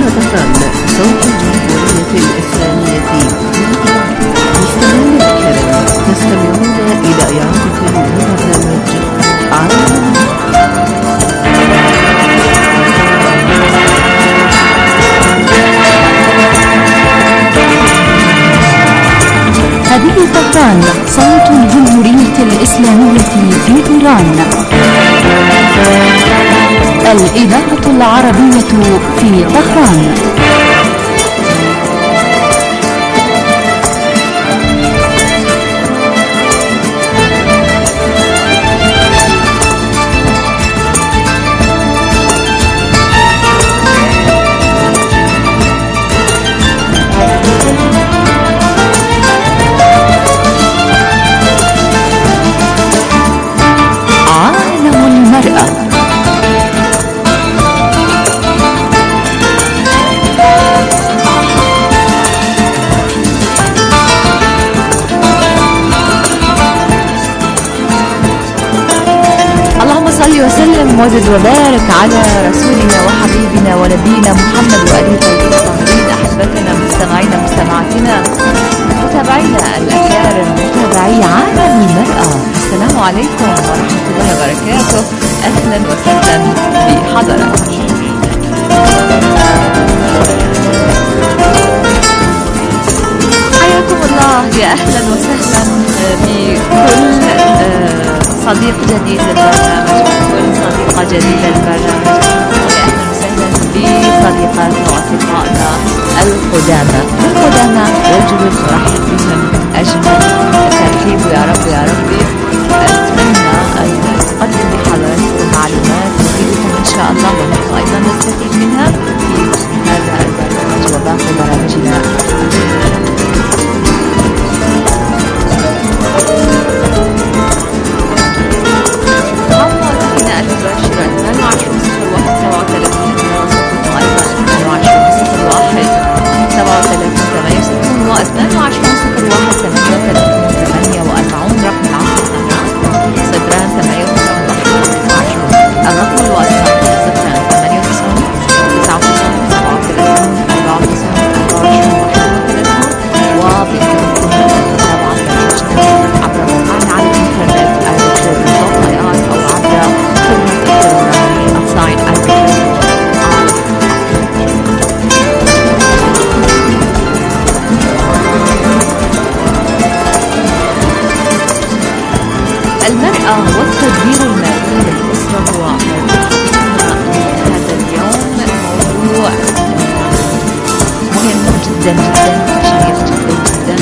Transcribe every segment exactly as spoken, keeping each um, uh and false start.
طهران صوت الجمهورية الإسلامية مستمعينا الكرام، تستمعون إلى إعادة لبرنامج عالم. هذه طهران صوت الجمهورية الإسلامية في إيران، الإذاعة العربية في طهران. وسلم وزد وبارك على رسولنا وحبيبنا ونبينا محمد وآله الطاهرين. أحبتنا مستمعينا مستمعاتنا متابعينا الأكارم متابعي عالم المرأة، السلام عليكم ورحمة الله وبركاته. أهلا وسهلا بحضراتكم. حياكم الله، يا أهلا وسهلا بكل صديق جديد للبرنامج، كل صديقة جديدة للبرنامج، وأهلا وسهلا بصديقاتنا وأصدقائنا القدامى القدامى والجدد، نرحب بهم أجمل ترحيب يا رب يا ربي. أتمنى أن أقدم لحضراتكم معلومات تفيدكم إن شاء الله، ونحن أيضا نستفيد منها في هذا البرنامج وباقي برامجنا. المباشرة ثمانية وعشرين صفر واحد سبعة وثلاثين وصفحة أيضا ثمانية وعشرين صفر واحد سبعة وثلاثين ثمانية وستين وثمانية وعشرين صفر واحد ثمانية وثلاثين ثمانية وأربعين رقم العصر صدران ثمانية وتسعين وعشرون. الرقم الواتساب صدران ثمانية وتسعين تسعة وتسعين سبعة وثلاثين أربعة وتسعين أربعة وعشرين واحد وثلاثين. وبإمكانكم متابعة برنامجنا عبر موقعنا على الإنترنت أو عبر المرأة والتدبير المالي للأسرة هو هذا اليوم. موضوع مهم جدا جدا، شيق جدا جدا،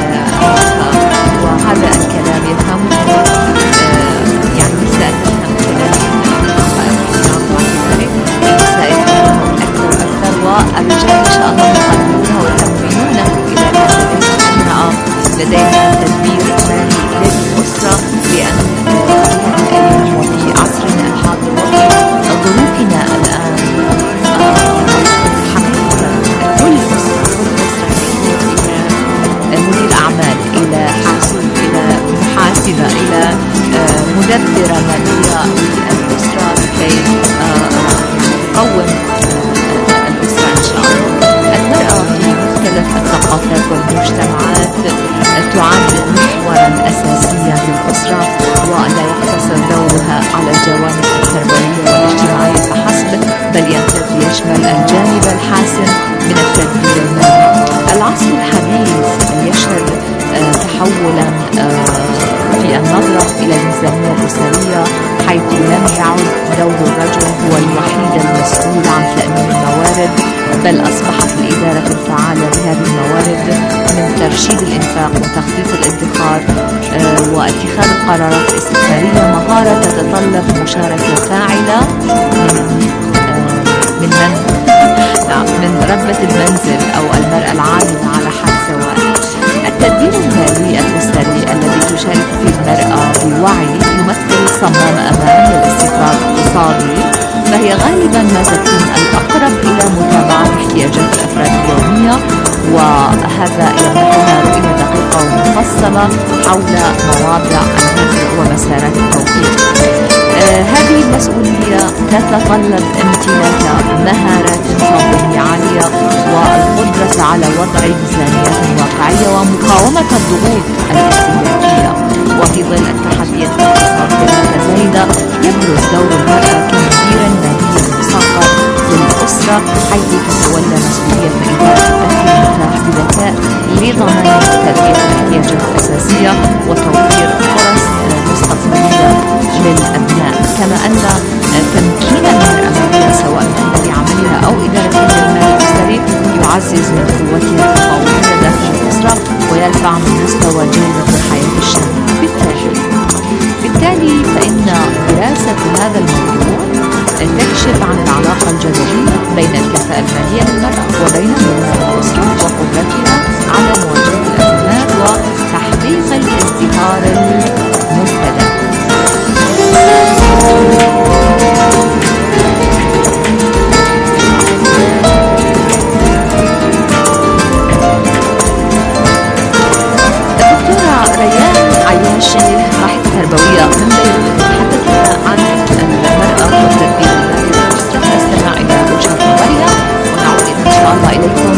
وهذا الكلام يفهمه يعني النساء تفهم كلام النساء يفهمونه أكثر وأكثر، والرجال إن شاء الله يقدمونه ويكملونه إذا كان لديهم امرأة لديها تدبير مالي للأسرة، لأن في الأيام وفي عصرنا الحاضر وفي ظروفنا الآن حقيقة كل أسرة كل أسرة إلى مدير أعمال، إلى حاسوب، إلى محاسبة، إلى مدبرة مالية للأسرة لكي تقوم الأسرة إن شاء الله. المرأة في مختلف الثقافات والمجتمعات تعد محورا أساسيا للأسرة، ولا يقتصر دورها على الجوانب التربوية والاجتماعية فحسب، بل يشمل الجانب الحاسم من التدبير المالي. العصر الحديث يشهد تحولا في النظرة إلى الميزانية الأسرية، حيث لم يعد دور الرجل هو الوحيد المسؤول عن تأمين الموارد، بل أصبحت الإدارة الفعالة لهذه الموارد من ترشيد الإنفاق وتخطيط الادخار واتخاذ القرارات الاستثمارية مهارة تتطلب مشاركة فاعلة من من نعم من ربة المنزل أو المرأة العاملة على حد سواء. التدبير المالي الأسري الذي تشارك فيه المرأة بوعي يمثل صمام أمان للاستقرار الاقتصادي، فهي غالبا ما تكون الأقرب إلى متابعة احتياجات الأفراد اليومية، وهذا يمنحها رؤية دقيقة ومفصلة حول مواضع النفع ومسارات التوفير. آه هذه المسؤولية تتطلب امتلاك مهارات فنية عالية الحث على وضع ميزانيات واقعية ومقاومة الضغوط الاستهلاكية. وفي ظل التحديات الاقتصادية المتزايدة يبرز دور المرأة كمدير مالي مساقط للأسرة، حيث تتولى مسؤولية إدارة الدخل المتاح بذكاء لضمان تلبية الاحتياجات الأساسية وتوفير فرص مستقبلية للأبناء، كما أن تمكين المرأة ماليا سواء من خلال عملها أو إدارة المال الأسري يعزز من قوتها التفاوضية داخل الأسرة ويرفع من مستوى جودة الحياة الشاملة. بالتالي بالتالي فإن دراسة هذا الموضوع تكشف عن العلاقة الجذرية بين الكفاءة المالية للمرأة وبين مرونة الأسرة وقدرتها على مواجهة الأزمات وتحقيق الازدهار المستدام. الدكتورة ريان عياشي باحثة تربوية من بيروت تحدثت عن المرأة والتربية المالية للأسرة. نستمع إلى وجهة نظرها ونعود إن شاء الله إليكم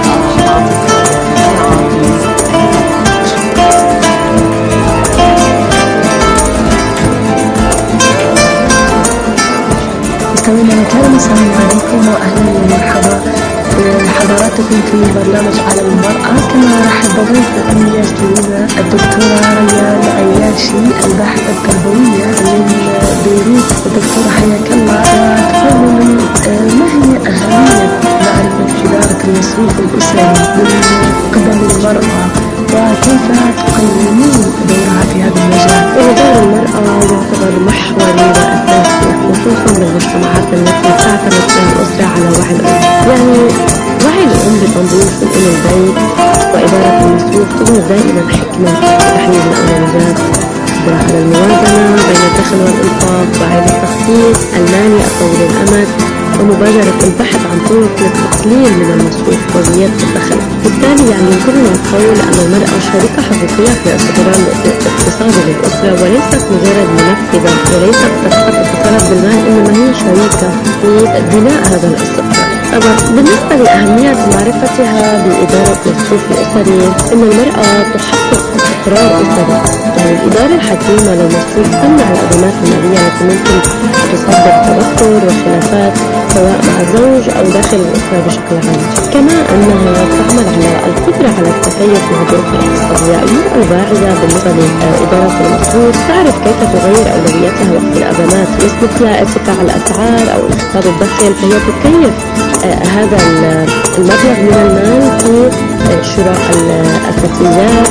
مستمعينا الكرام، السلام عليكم واهلا ومرحبا بحضراتكم في برنامج عالم المرأة. كما رحب بضيف الميزانية الدكتورة ريان عياشي الباحثة التربوية من بيروت. الدكتورة حياك الله، وتفضل ما هي أهمية معرفة إدارة المصروف الأسري من قبل المرأة وكيف تقيمون دورها في هذا المجال؟ دور المرأة يعتبر محوري وأساسي خصوصا بالمجتمعات التي تعتمد الأسرة على وعي الأم. يعني وعي الأم بتنظيم شؤون البيت وإدارة المصروف تظهر دائما حكمة تحديد الأولويات، القدرة على الموازنة بين الدخل والإنفاق، وعي التخطيط المالي الطويل الأمد، ومبادرة البحث عن طرق للتقليل من المصروف وزيادة الدخل. بالتالي يعني يمكننا القول أن المرأة شريكة حقيقية في الاستقرار الاقتصادي للأسرة، وليست مجرد منفذة وليست فقط تتصرف بالمال، إنما هي شريكة في بناء هذا الاستقرار. طبعا بالنسبة لأهمية معرفتها بإدارة المصروف الأسري، إن المرأة تحقق استقرار أسري. يعني الإدارة الحكيمة للمصروف تمنع الأزمات المالية التي ممكن تسبب توتر وخلافات سواء مع الزوج أو داخل الأسرة بشكل عام. كما أنها تعمل على القدرة على التكيف مع الظروف الاقتصادية. المرأة الواعية بالنسبة لإدارة المصروف تعرف كيف تغير أولوياتها وقت الأزمات مثل ارتفاع الأسعار أو انخفاض الدخل، فهي تكيف هذا المبلغ من المال في شراء الأساسيات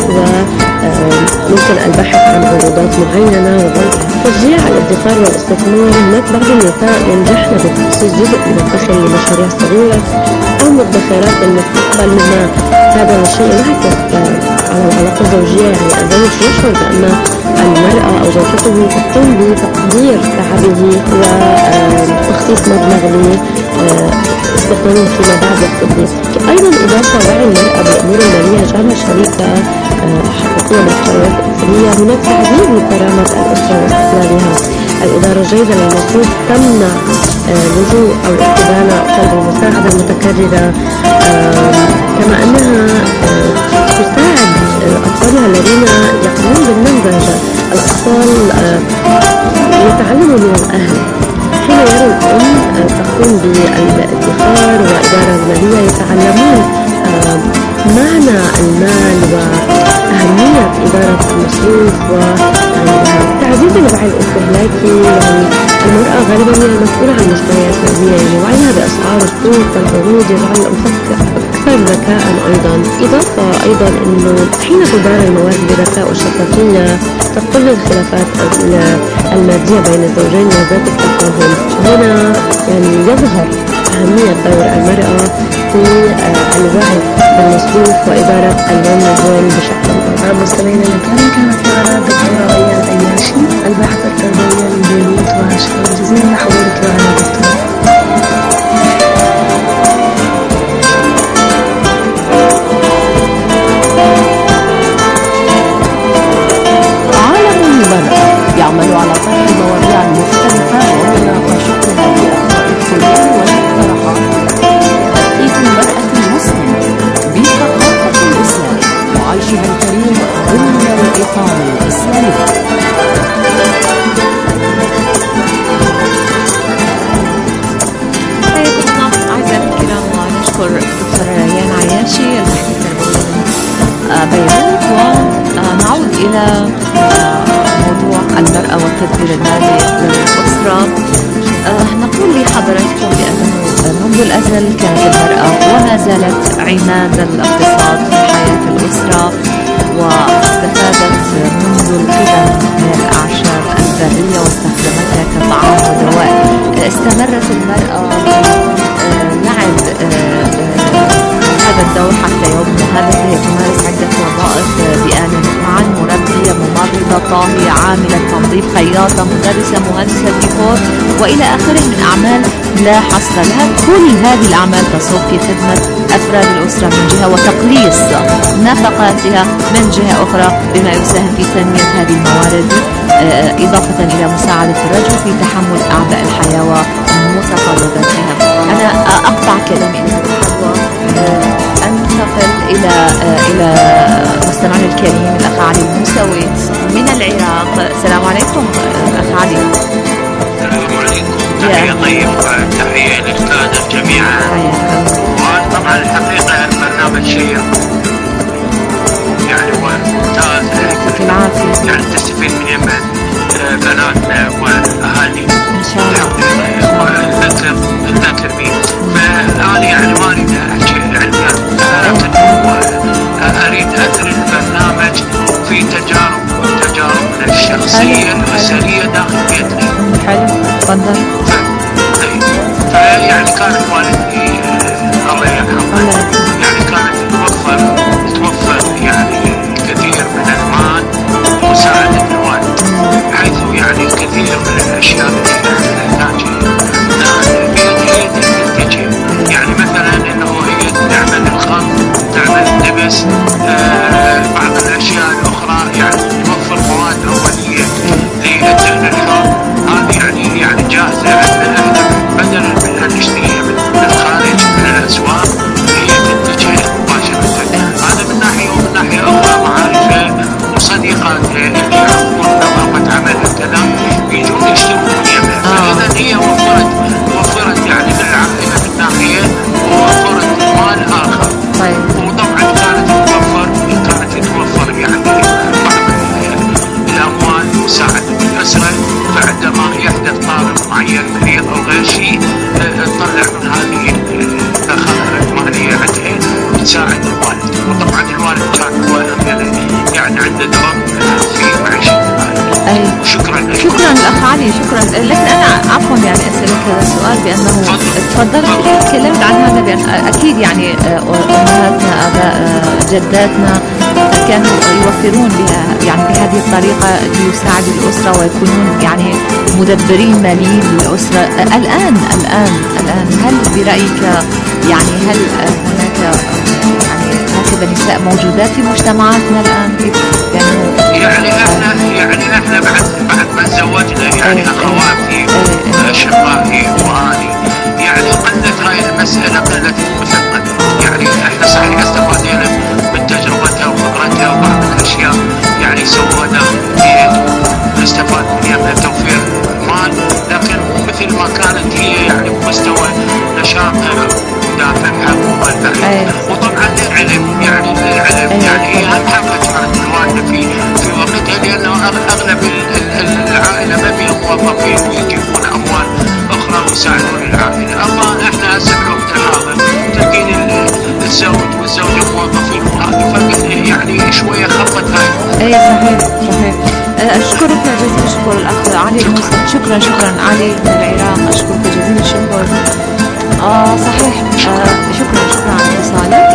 وممكن البحث عن عروضات معينة وتشجيع الادخار والاستثمار. هناك بعض النساء ينجحن بتخصيص جزء من الدخل لمشاريع صغيرة أو مدخرات للمستقبل، مما هذا الشيء ينعكس على العلاقة الزوجية. يعني الزوج يشعر بأن المرأة أو زوجته تقوم بتقدير تعبه وتخصيص مبلغ لاستخدامه فيما بعد وقت الضيق. أيضا إضافة وعي المرأة بالأمور المالية جعلها شريكة حقيقية بالقرارات الأسرية. هناك تعزيز لكرامة الأسرة واستقلالها. الإدارة الجيدة للمصروف تمنع لجوء أو الاستدانة طلب المساعدة المتكررة، كما أنها تساعد أطفالها الذين يقومون بالنمذجة. الأطفال يتعلموا من الأهل. حين يرى الأم تقوم بالادخار وإدارة المالية يتعلمون معنى المال وأهمية إدارة المصروف وتعزيز الوعي الاستهلاكي. يعني المرأة غالبا هي المسؤولة عن المشتريات المالية، يعني وعيها بأسعار السوق والعروض يجعل الأنفاق أكثر ذكاء. أيضا إضافة أيضا أنه حين تدار الموارد بذكاء وشفافية تقل الخلافات المادية بين الزوجين وذات التفاهم. هنا يعني يظهر أهمية دور المرأة في الوعي بالمصروف وإدارة المال بشكل عام. مستمعينا الكرام، كانت معنا الدكتورة ريان عياشي الباحثة التربوية من بيروت، وشكرا جزيلا لحضورك معنا دكتورة. عالم المرأة يعمل على طرح المواضيع المختلفة ومناقشتها بأخطاء الحلول والاقتراحات لتثقيف المرأة المسلمة المرأة وما زالت عماد الاقتصاد في حياة الأسرة، واستفادت منذ القدم من الأعشاب البرية واستخدمتها كطعام ودواء. استمرت المرأة لعب هذا الدور حتى يومنا هذا، فهي تمارس عدة وظائف بآن معا: مربية، ممرضة، طاهية، عاملة تنظيف، خياطة، مدرسة، مهندسة ديكور وإلى آخره من أعمال لا حصر لها. كل هذه الأعمال تصب في خدمة أفراد الأسرة من جهة وتقليص نفقاتها من جهة أخرى، بما يساهم في تنمية هذه الموارد إضافة إلى مساعدة الرجل في تحمل أعباء الحياة ومتطلباتها. أنا أقطع كلامي إلى الحلوة، أنتقل إلى إلى مستمعنا الكريم الأخ علي الموسوي من العراق. السلام عليكم أخ علي. السلام عليكم. تحية طيبة وتحية للسادة جميعا. وطبعا الحقيقة البرنامج شيق يعني ممتاز، يعطيك العافية. يعني تستفيد من يمن بناتنا واهالينا ان شاء الله والذكر الذكر بي. فانا يعني ما اريد احكي علميات، اريد اثر البرنامج في تجارب تجاربنا الشخصيه الاسريه داخل بيتنا. حلو، تفضل. فيعني كانت والدتي الله يرحمها يعني كانت توفر توفر يعني الكثير من المال لمساعده الوالد، حيث يعني الكثير من الاشياء التي نحتاجها بيد يعني مثلا انه هي تعمل الخط، تعمل الدبس، آه بعض الاشياء الاخرى يعني توفر مواد اوليه للدهن الحر. هذه يعني يعني جاهزه عندنا احنا بدلا من ان نشتريها من الخارج من الاسواق، هي تنتجها مباشره. هذا من ناحيه، ومن ناحيه اخرى معارفه وصديقاتها اللي يعرفون نظافه عملها كذا يجون يشترون يمها. فاذا هي وفرت وفرت يعني للعائله من ناحيه ووفرت مال اخر. طيب. وطبعا كانت توفر كانت تتوفر يعني بعض الاموال لمساعده الاسره، فعندما يحدث طارئ معين مريض او غير شيء تطلع من هذه الدخل الماليه عندها وتساعد الوالد. وطبعا الوالد كان يعني عنده دور في معيشه. أي. شكرا شكرا الأخ علي، شكرا. لكن أنا عفوا يعني أسألك هذا السؤال بأنه تفضلت تكلمت عن هذا، بأن أكيد يعني أمهاتنا آباء جداتنا كانوا يوفرون بها يعني بهذه الطريقة ليساعدوا الأسرة ويكونون يعني مدبرين ماليين للأسرة. الآن الآن الآن هل برأيك يعني هل هناك يعني هكذا نساء موجودات في مجتمعاتنا الآن؟ يعني يعني احنا يعني احنا بعد بعد ما تزوجنا يعني اخواتي اشقائي واني يعني قلت هاي المساله قلت مثقله. يعني احنا صحيح استفادنا من تجربتها وخبرتها وبعض الاشياء يعني سووها داخل البيت ونستفاد منها توفير مال، لكن مو مثل ما كانت هي يعني بمستوى نشاطها ودافعها ومنفعها. وطبعا للعلم يعني للعلم يعني هي هم حقها كانت الوالده في في وقتها، لانه اغلب العائله ما بيهم موظفين ويجيبون اموال اخرى ويساعدون العائله. اما احنا هسه بالوقت الحاضر تلقين الزوج والزوجه موظفين وهذه فرق يعني شويه خبط هاي. اي صحيح صحيح. اشكرك جزيل الشكر الاخ علي الموسى. شكرا شكرا علي من العراق، اشكرك جزيل الشكر. اه صحيح. آه شكرا شكرا على اتصالك.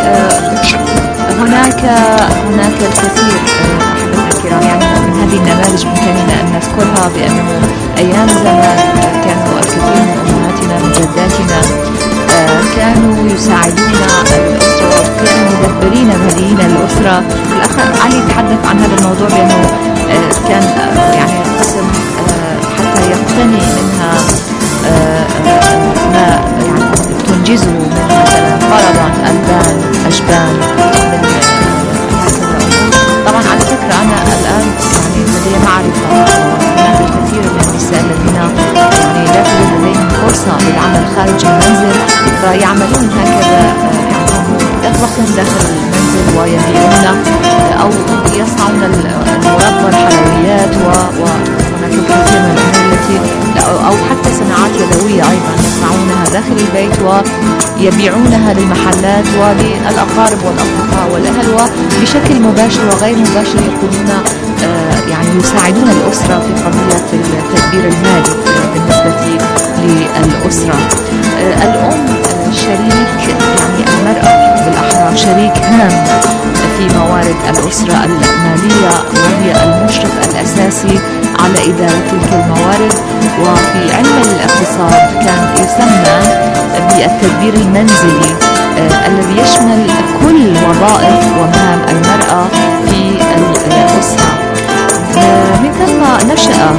آه هناك هناك الكثير احبتنا الكرام يعني من هذه النماذج ممكننا ان نذكرها، بانه ايام زمان كانوا الكثير من امهاتنا من جداتنا آه كانوا يساعدون الاسره وكانوا مدبرين ماليين للاسره. الاخ علي تحدث عن هذا الموضوع بانه آه كان آه يعني قسم آه حتى يقتني منها آه ما يعني تنجزه من مثلا فرضا البان اشبان من هكذا. طبعا على فكره انا الان يعني لدي معرفه هناك الكثير من النساء الذين يعني لا توجد لديهم فرصه للعمل خارج المنزل، فيعملون هكذا يعني يطبخون داخل المنزل ويبيعون او يصنعون المربى الحلويات، وهناك الكثير من الامور التي التي أو حتى صناعات يدوية أيضا يصنعونها داخل البيت ويبيعونها للمحلات وللأقارب والأصدقاء والأهل، وبشكل مباشر وغير مباشر يكونون يعني يساعدون الأسرة في قضية التدبير المالي بالنسبة للأسرة. الأم شريك، يعني المرأة بالأحرى شريك هام في موارد الأسرة المالية، وهي المشرف الأساسي على إدارة تلك الموارد. وفي علم الاقتصاد كان يسمى بالتدبير المنزلي الذي يشمل كل وظائف ومهام المرأة في الأسرة. من ثم نشأ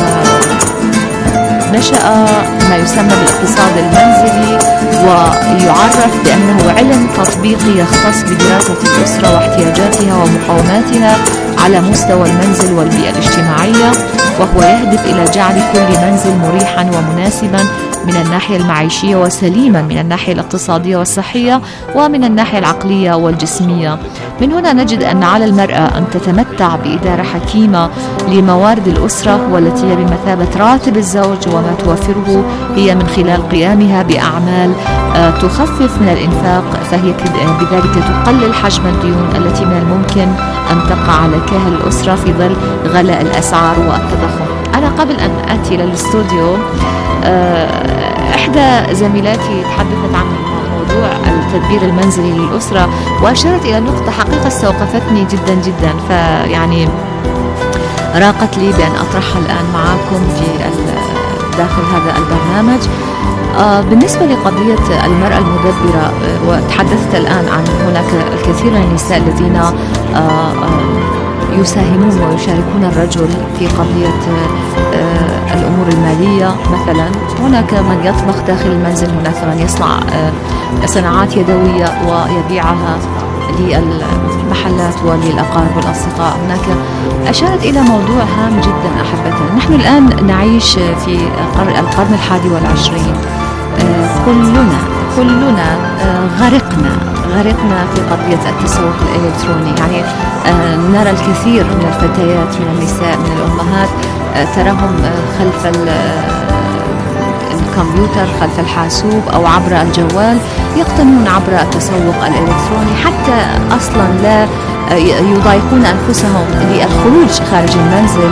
نشأ ما يسمى بالاقتصاد المنزلي، ويعرف بأنه علم تطبيقي يختص بدراسة الأسرة واحتياجاتها ومقاوماتها على مستوى المنزل والبيئة الاجتماعية، وهو يهدف إلى جعل كل منزل مريحا ومناسبا من الناحية المعيشية وسليما من الناحية الاقتصادية والصحية ومن الناحية العقلية والجسمية. من هنا نجد أن على المرأة أن تتمتع بإدارة حكيمة لموارد الأسرة، والتي هي بمثابة راتب الزوج، وما توفره هي من خلال قيامها بأعمال تخفف من الإنفاق، فهي بذلك تقلل حجم الديون التي من الممكن أن تقع على كاهل الأسرة في ظل غلاء الأسعار والتضخم. أنا قبل أن آتي إلى الاستوديو إحدى زميلاتي تحدثت عن موضوع التدبير المنزلي للأسرة، وأشارت إلى نقطة حقيقة استوقفتني جدا جدا، فيعني راقت لي بأن أطرحها الآن معكم في داخل هذا البرنامج. بالنسبة لقضية المرأة المدبرة، وتحدثت الآن عن هناك الكثير من النساء الذين يساهمون ويشاركون الرجل في قضية الأمور المالية. مثلا هناك من يطبخ داخل المنزل، هناك من يصنع صناعات يدوية ويبيعها للمحلات وللأقارب والأصدقاء. هناك أشارت إلى موضوع هام جدا أحبتنا. نحن الآن نعيش في القرن الحادي والعشرين، كلنا كلنا غرقنا غرقنا في قضية التسوق الإلكتروني. يعني نرى الكثير من الفتيات، من النساء، من الأمهات تراهم خلف الكمبيوتر، خلف الحاسوب أو عبر الجوال، يقتنون عبر التسوق الإلكتروني، حتى أصلا لا يضايقون أنفسهم للخروج خارج المنزل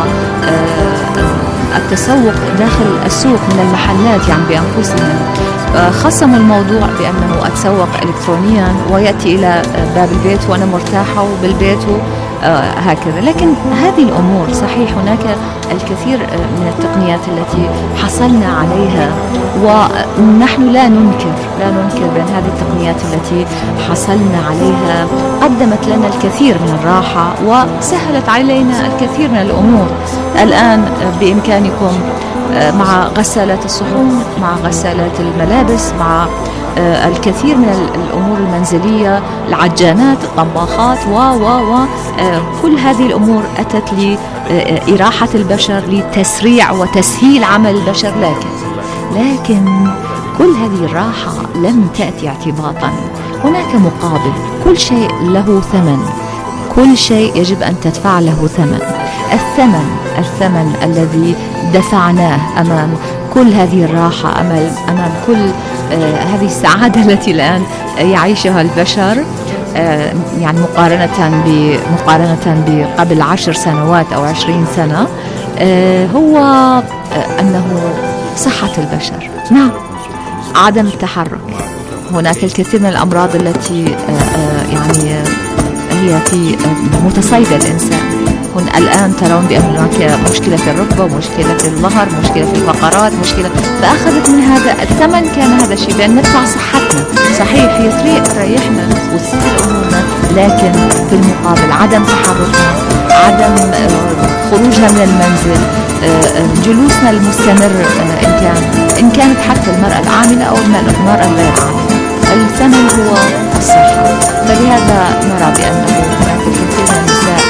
والتسوق داخل السوق من المحلات يعني بأنفسهم. خصموا الموضوع بأنه أتسوق إلكترونيا ويأتي إلى باب البيت وأنا مرتاحة وبالبيت هكذا. لكن هذه الأمور صحيح هناك الكثير من التقنيات التي حصلنا عليها، ونحن لا ننكر لا ننكر بأن هذه التقنيات التي حصلنا عليها قدمت لنا الكثير من الراحة وسهلت علينا الكثير من الأمور. الآن بإمكانكم مع غسالات الصحون، مع غسالات الملابس، مع الكثير من الأمور المنزلية، العجانات، الطباخات و و و كل هذه الأمور أتت لإراحة البشر، لتسريع وتسهيل عمل البشر. لكن لكن كل هذه الراحة لم تأتي اعتباطا. هناك مقابل، كل شيء له ثمن، كل شيء يجب أن تدفع له ثمن. الثمن الثمن الذي دفعناه أمام كل هذه الراحة، أمام أمام كل آه هذه السعادة التي الآن يعيشها البشر، آه يعني مقارنة بمقارنة بقبل عشر سنوات أو عشرين سنة، آه هو آه أنه صحة البشر. نعم، عدم التحرك. هناك الكثير من الأمراض التي آه آه يعني آه هي في آه متصيدة الإنسان. هن الآن ترون بأن هناك مشكلة في الركبة، مشكلة في الظهر، مشكلة في الفقرات، مشكلة، فأخذت من هذا الثمن. كان هذا الشيء بأن ندفع صحتنا. صحيح هي تريحنا وتسهل أمورنا، لكن في المقابل عدم تحركنا، عدم خروجنا من المنزل، جلوسنا المستمر، إن كان إن كانت حتى المرأة العاملة أو المرأة الغير عاملة، الثمن هو الصحة. فلهذا نرى بأنه هناك الكثير من النساء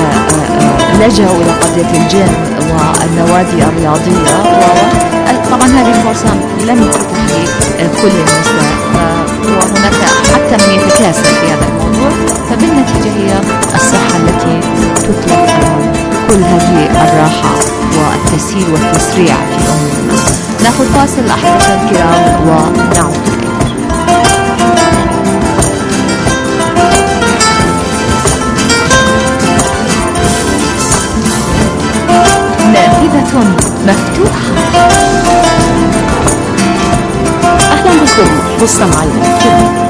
لجأوا إلى قضية الجيم والنوادي الرياضية، وطبعا هذه الفرصة لم تتح لكل النساء، وهناك حتى من يتكاسل في هذا الموضوع. فبالنتيجة هي الصحة التي تتلف كل هذه الراحة والتسلية. التيسير والتسريع في أمورنا. ناخذ فاصل أحبتنا الكرام ونعود. نافذة مفتوحة. أهلا بكم مستمعينا الكرام.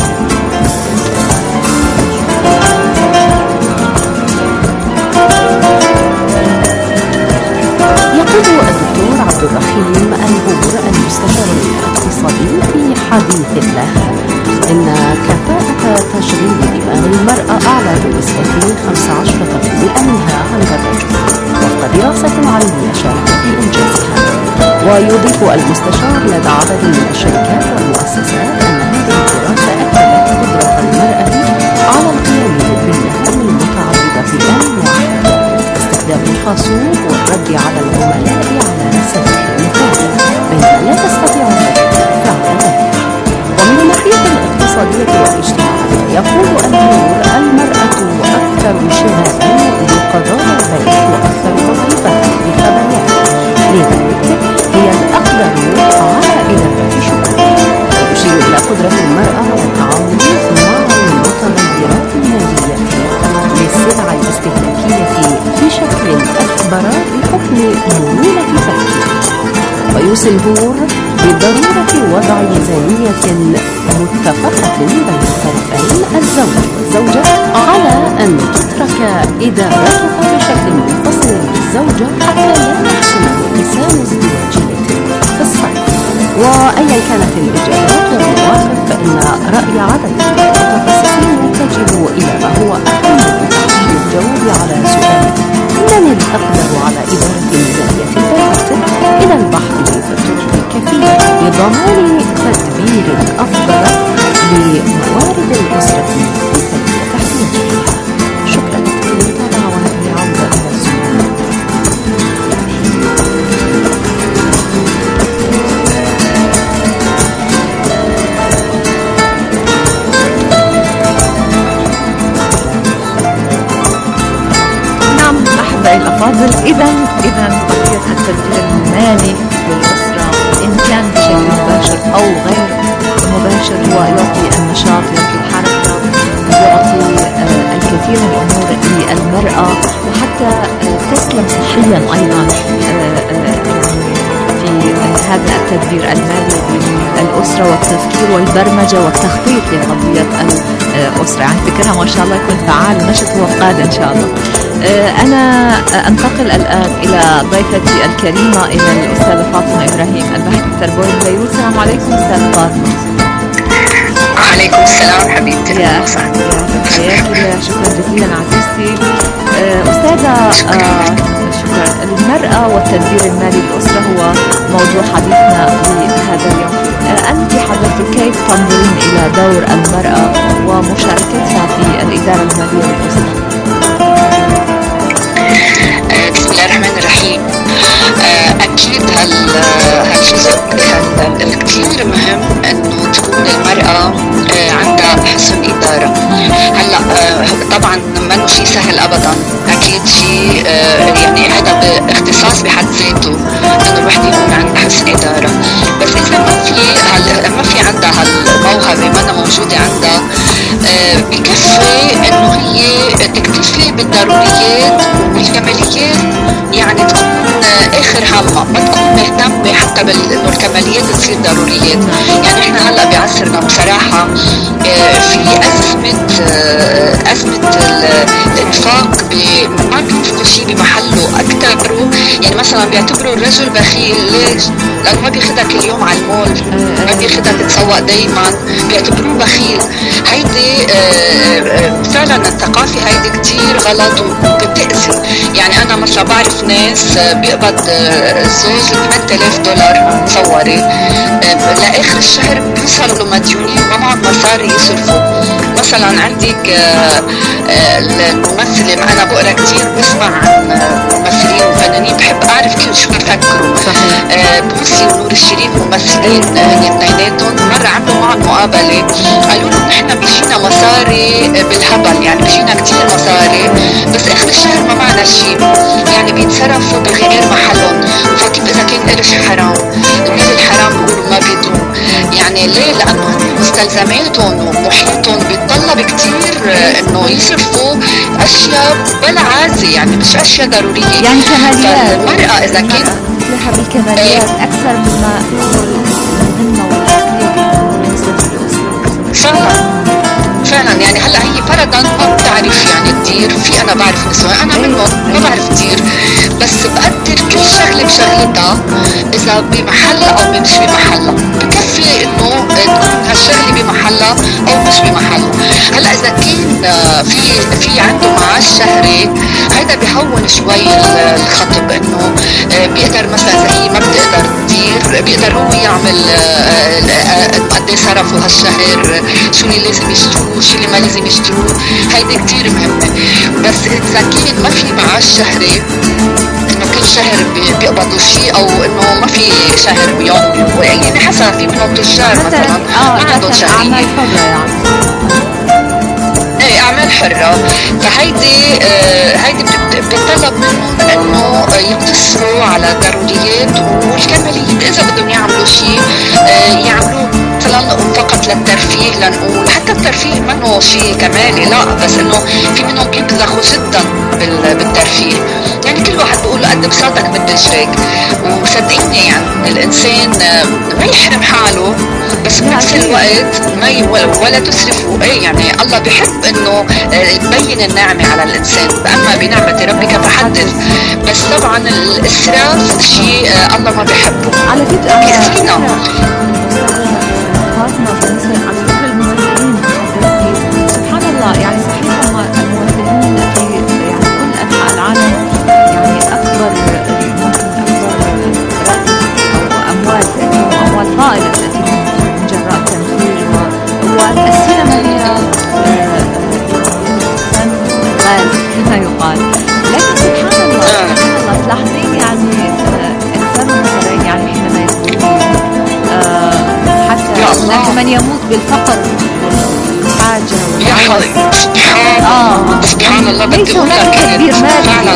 يقول الدكتور عبد الرحيم الغور المستشار الاقتصادي في حديث له إن كفاءة تشغيل دماغ المرأة أعلى بنسبة خمسة عشر بالمئة منها عند الرجل وفق دراسة علمية شارك في إنجازها. ويضيف المستشار لدى عدد من الشركات والمؤسسات أن هذه الدراسة أكدت قدرة المرأة على القيام بالمهام المتعددة في آن واحد، استخدام الخاصوم والرد على العملاء على سبيل المثال، بينما لا تستطيع الرجل فعل ذلك. ومن الناحية الاقتصادية والاجتماعية يقول النور المرأة أكثر انشغالا بقضايا البيت وأكثر تطبيقا بخدمات، لذلك هي الأقدر على إدارة شؤونها. ويشير إلى قدرة المرأة على التعامل مع المتغيرات المالية للسلع الاستهلاكية بشكل أكبر بحكم مرونة تفكيرها. ويوصي الغور بضرورة وضع ميزانية متفقة بين الطرفين الزوج والزوجة على أن تترك إدارتها بشكل منفصل للزوجة حتى لا يحصل انقسام ازدواجية في الصيف. وأيا كانت الإجابات والمواقف فإن رأي عدد من المتخصصين يتجه إلى ما هو أهم من تحديد الجواب على سؤال من الأقدر على إدارة ميزانية البيت إلى البحث في الطرق الكفيلة لضمان تدبير أفضل لموارد الأسرة بسبب احتياجها. شكرا لكم للمتابعة وهذه عودة إلى السؤال. نعم أحبائي الأفاضل، إذا إذا قضية التدبير المالي للأسرة إن كان بشكل مباشر أو غير مباشر هو يعطي النشاط، يعطي الحركة، يعطي آه الكثير من الأمور للمرأة وحتى آه تسلم صحيا أيضا آه آه في آه هذا التدبير المالي للأسرة والتفكير والبرمجة والتخطيط لقضية الأسرة. يعني فكرها ما شاء الله يكون فعال نشط وقاد إن شاء الله. أنا أنتقل الآن إلى ضيفتي الكريمة إلى الأستاذة فاطمة إبراهيم الباحث التربوي من بيروت. السلام عليكم أستاذة فاطمة. وعليكم السلام حبيبتي. يا حياك، شكرا جزيلا عزيزتي. أستاذة شكرا. المرأة والتدبير المالي للأسرة هو موضوع حديثنا لهذا اليوم. أنت حضرتك كيف تنظرين إلى دور المرأة ومشاركتها في الإدارة المالية للأسرة؟ بسم الله الرحمن الرحيم. أكيد هالجزء الكثير مهم إنه تكون المرأة عندها حسن إدارة. هلا طبعا ما شيء سهل أبدا، أكيد شيء يعني هذا باختصاص بحد ذاته إنه الواحد يكون عنده حسن إدارة، بس إذا ما في ما في عندها هالموهبة ما أنا موجودة عندها بكفي إنه هي تكتفي بالضروريات والكماليات، يعني تكون آخر همها، ما تكون مهتمة حتى بإنه الكماليات تصير ضروريات. يعني إحنا هلا بعصرنا بصراحة في أزمة أزمة الإنفاق، ما بينفقوا شيء بمحله أكثر. يعني مثلا بيعتبروا الرجل بخيل، ليش؟ لأنه ما بياخدك اليوم على المول، ما بياخدك تسوق دايما، بيعتبروه بخيل. هيدي فعلا الثقافة هيدي كتير غلط وبتأذي. يعني أنا مثلا بعرف ناس بيقبض الزوج ثمانية آلاف دولار تصوري، لآخر الشهر بيوصلوا مديونين ما معهم مصاري يصرفوا. مثلا عندك الممثلة، ما أنا بقرأ كتير بسمع عن ممثلين وفنانين بحب أعرف كيف شو بيفكروا. بوسي ونور الشريف ممثلين اثنيناتهم مرة عملوا معهم مقابلة، قالوا لهم نحن بيجينا مصاري بالهبل، يعني بيجينا كتير مصاري بس آخر الشهر ما معنا هالشيء يعني بيتصرفوا بغير محلهم. فكيف اذا كان قرش حرام؟ المال الحرام بيقولوا ما بيدوم. يعني ليه؟ لانه مستلزماتهم ومحيطهم بيتطلب كتير انه يصرفوا اشياء بلا عازه، يعني مش اشياء ضروريه. يعني كماليات. المرأة اذا كان مثلها بالكماليات اكثر مما المهمه والحقيقيه بالنسبه للاسره. فعلا فعلا يعني هلا هي فرضا ما بتعرف يعني تدير، في انا بعرف نسوان انا منهم ما بعرف تدير، بس بقدر كل شغله بشغلتها اذا بمحلها او مش بمحلها، بكفي انه تكون هالشغله بمحلها او مش بمحلها. هلا اذا كان في في عنده معاش شهري هيدا بيهون شوي الخطب، انه بيقدر مثلا اذا هي ما بتقدر تدير بيقدر هو يعمل قد ايه صرفوا هالشهر، شو اللي لازم يشتروه شو اللي ما لازم يشتروه، هيدي كتير مهمة. بس إذا كان ما في معاش شهري إنه كل شهر بيقبضوا شيء أو إنه ما في شهر بيوم، يعني حسب في منهم تجار مثلا ما عندهم شهرية ايه اعمال حرة، فهيدي آه هيدي بتطلب منهم انه يقتصروا على الضروريات والكماليات. اذا بدهم يعملوا شيء آه يعملوه مثلا فقط للترفيه، لنقول حتى الترفيه منه شيء كمالي لا، بس انه في منهم بيبذخوا جدا بالترفيه. يعني كل واحد بيقول قد بساطك من رجليك، وصدقيني يعني الانسان ما يحرم حاله، بس بنفس الوقت ما ي... ولا تسرفوا. ايه يعني الله بيحب انه يبين النعمه على الانسان، اما بنعمه ربك فحدث، بس طبعا الاسراف شيء الله ما بيحبه. على فكره يكفينا فاطمه بالنسبه على فكره الممثلين سبحان الله، يعني صحيح هم الممثلين في يعني كل انحاء العالم يعني اكبر ممكن اكبر او اموال تاتيهم اموال طائله تاتيهم من جراء التمثيل، والسينما هي فن غالي كما يقال. لكن سبحان الله سبحان الله تلاحظين يعني انسان مثلا يعني حينما يكون حتى هناك من يموت بالفقر والحاجه والعوز سبحان اه سبحان الله بدي اقول لك تدبير مالي فعلا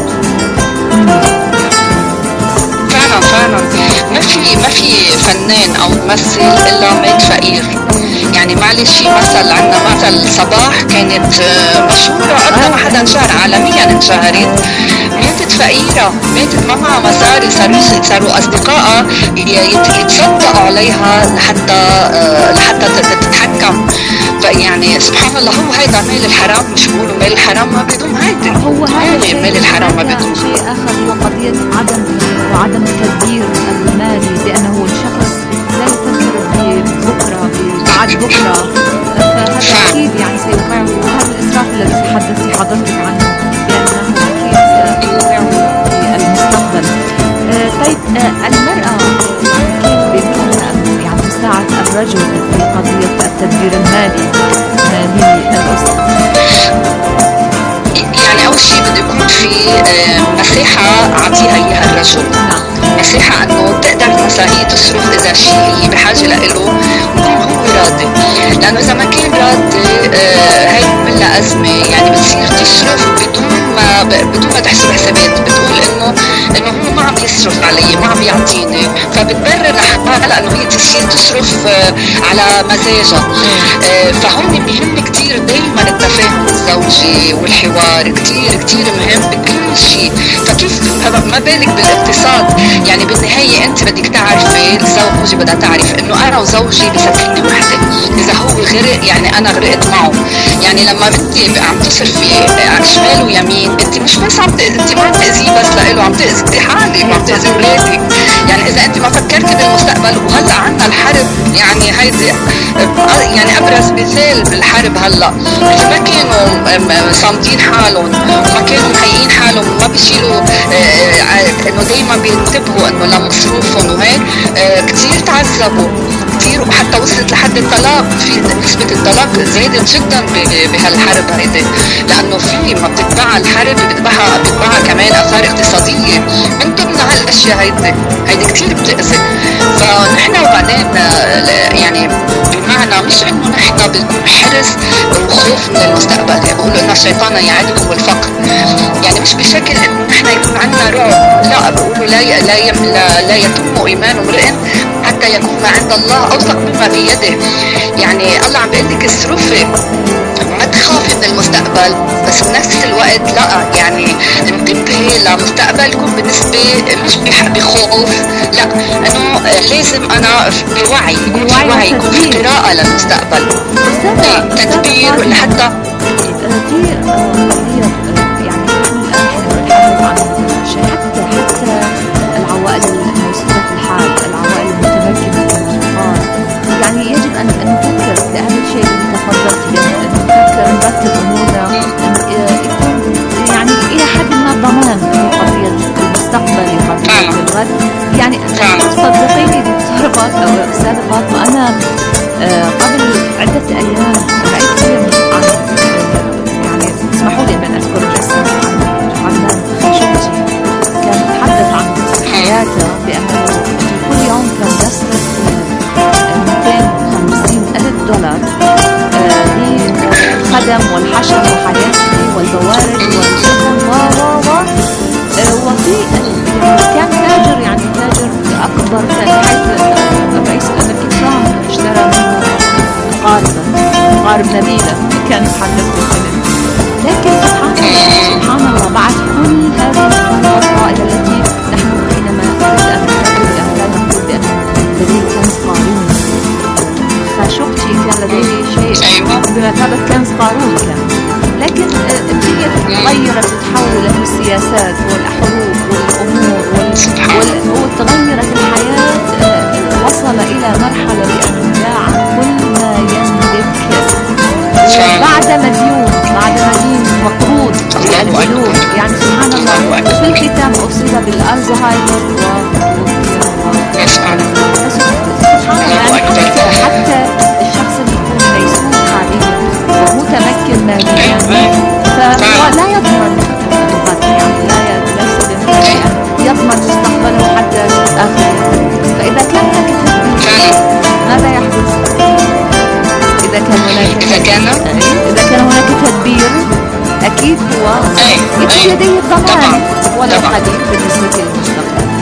فعلا فعلا ما في ما في فنان او ممثل الا مات فقير. يعني معلش مثل عندنا مثل صباح كانت مشهوره قبل ما حدا انشهر عالميا، انشهرت ماتت فقيره، ماتت ما معها مصاري، صاروا صاروا اصدقائها يتصدقوا عليها لحتى لحتى تتحكم. فيعني سبحان الله هو هيدا مال الحرام، مش بيقولوا مال الحرام ما بيدوم، هيدا هو هذا مال الحرام ما بيدوم. شيء اخر هو قضيه عدم وعدم التدبير المالي، لانه الشخص لا يفكر ببكره بعد بكره، فهذا اكيد يعني سيوقعه، وهذا الاسراف الذي تحدثتي حضرتك عنه بانه اكيد سيوقعه في المستقبل. آه طيب آه المراه كيف بامكانها يعني تساعد الرجل في قضيه التدبير المالي للاسره؟ يعني اول شيء بده يكون في مساحه اعطيها اياها الرجل، مساحه انه تقدر مثلا هي تصرف اذا شيء هي بحاجه له ويكون هو راضي، لانه اذا ما كان راضي هي بتعمل لها ازمه، يعني بتصير تصرف بدون ما بدون ما تحسب حسابات، بتقول انه انه هو ما عم يصرف علي، ما عم يعطيني، فبتبرر لحالها لانه هي تصير تصرف على مزاجها. فهون مهم كثير دائما التفاهم الزوجي والحوار، كثير كثير مهم بكل شيء. فكيف ما بالك بالاقتصاد؟ يعني بالنهايه انت بدك تعرفي، الزوجه بدها تعرف انه انا وزوجي بسفينه وحده، اذا هو غرق يعني انا غرقت معه. يعني لما انت عم تصرفي شمال ويمين، انت مش بس عم انت ما عم تاذيه بس لإله، عم تاذي حالك وعم تاذي اولادك. يعني اذا انت ما فكرتي بالمستقبل، وهلا عندنا الحرب، يعني هيدي يعني ابرز مثال بالحرب هلا، اللي ما كانوا صامتين حالهم وما كانوا مهيئين حالهم وما بيشيلوا انه دايما بينتبهوا انه لمصروفهم وهيك، كثير تعذبوا كثير، وحتى وصلت لحد الطلاق. في نسبة الطلاق زادت جدا بهالحرب هيدي، لانه في ما بتتبع الحرب بتتبعها بتتبعها كمان اثار اقتصادية من ضمن هالاشياء هيدي هيدي كثير بتأذي. فنحن وبعدين يعني بمعنى مش انه نحن بدنا حرص الخوف من المستقبل، بيقولوا انه الشيطان يعدكم الفقر، يعني مش بشكل انه نحن يكون عندنا رعب، لا بيقولوا لا ي... لا, ي... لا لا يتم ايمان امرئ حتى يكون ما عند الله اوثق مما بيده. يعني الله عم بيقول لك اصرفي ما تخافي من المستقبل، بس بنفس الوقت لا يعني انتبهي لمستقبلكم بالنسبه مش بخوف، لا انه لازم انا بوعي بوعي يكون في قراءه للمستقبل، تدبير لحتى في قضيه يعني الان احنا بنتحدث عن شيء، حتى حتى العوائل الميسورة الحال، العوائل المتمكنه من الانفاق، يعني يجب ان نفكر بهذا الشيء اللي تفضلت به، نفكر نرتب امورنا، يكون يعني الى حد ما ضمان لقضيه المستقبل لقضيه الغد. يعني صدقيني دكتوره فاطمه او استاذه فاطمه، انا قبل عده ايام رايت فيلم عن يعني اسمحوا لي ان اذكر الاسم عن عدنان خاشقجي، كان يتحدث عن حياته بانه كل يوم كان يصرف مئتين وخمسين ألف دولار للخدم والحشر وحياته والبوارد والسفن و و و وفي كان تاجر، يعني تاجر أكبر، حيث الرئيس الأمريكي ترامب اشترى منه قاربة قارب نبيلة كان يتحدث بالفيلم. لكن سبحان الله سبحان الله بعد كل هذه الفضائل التي نحن حينما نريد أن نقول بأن لا نقول بأن لديه كنز قارون، خاشقجي كان لديه شيء بمثابة كنز قارون كان، لكن الدنيا تغيرت وتحولت السياسات والحروب والأمور وال... وتغيرت الحياة، وصل إلى مرحلة بأنه باع كل ما يملك بعد مديون بعد مدين مقروض للبنوك، يعني سبحان الله. وفي الختام أصيب بالألزهايمر و سبحان الله. حتى الشخص اللي يكون ميسور حاليا ومتمكن ماليا فهو لا يضمن الغد، يعني لا ليس بإمكانه أن يضمن مستقبله حتى آخر يوم. فإذا كان هناك تدبير ماذا يحدث؟ إذا كان هناك إذا كان إذا كان هناك تدبير أكيد هو يكون لديه الضمان ولا قليل بالنسبة للمستقبل.